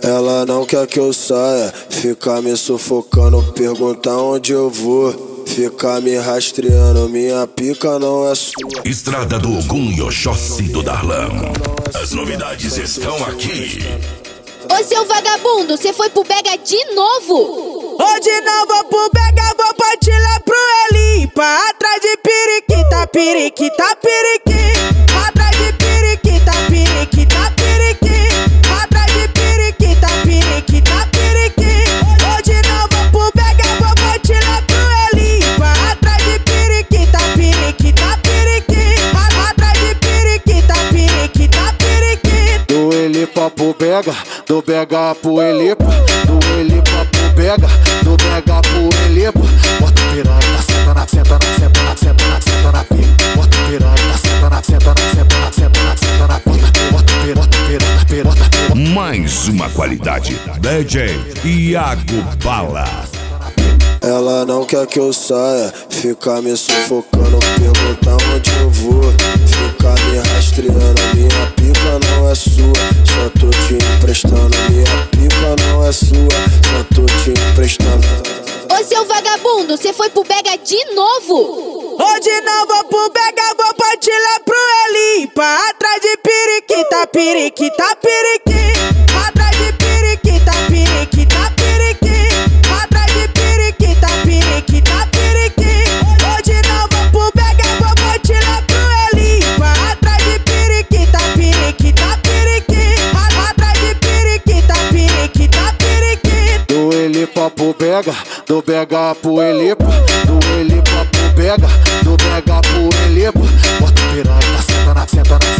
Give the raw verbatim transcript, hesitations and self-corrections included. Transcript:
Ela não quer que eu saia, fica me sufocando, pergunta onde eu vou, fica me rastreando, minha pica não é sua. Estrada do Ogum e Oxóssi do Darlan. As novidades estão aqui. Ô seu vagabundo, cê foi pro Bega de novo? Hoje não vou pro Bega, vou partir lá pro Elipa. Atrás de periquita, periquita, periquita. Atrás de periquita, periquita, periquita. Atrás de periquita, periquita, periquita. Hoje não vou pro Bega, vou partir lá pro Elipa. Atrás de periquita, periquita, periquita. Atrás de periquita, periquita, periquita. Do Elipa pro Bega, do Bega pro Elipa, do Elipa pro Bega, do Bega pro Elipa. Bota piranha, senta na, senta na, senta na, senta na, senta na piranha. Bota piranha, senta na, senta na, senta na, senta na, senta na. Bota piranha, bota piranha, piranha, bota piranha. Mais uma qualidade. D J Iago Bala. Ela não quer que eu saia, fica me sufocando, pergunta onde eu vou, fica me rastreando, minha pica não é sua, só tô te emprestando, minha pica não é sua, só tô te emprestando. Ô seu vagabundo, cê foi pro Bega de novo? Hoje não vou pro Bega, vou partir lá pro Elipa. Atrás de periquita, periquita, periquita. Atrás de periquita, periquita, periquita. Atrás de periquita, periquita, periquita. Hoje não vou pro Bega, vou partir lá pro Elipa. Atrás de periquita, periquita, periquita. Atrás de periquita, periquita, periquita. Do Elipa pro Bega, do Bega pro Elipa, do Elipa pro Bega, do Bega pro Elipa. Bota piranha, senta na, senta na,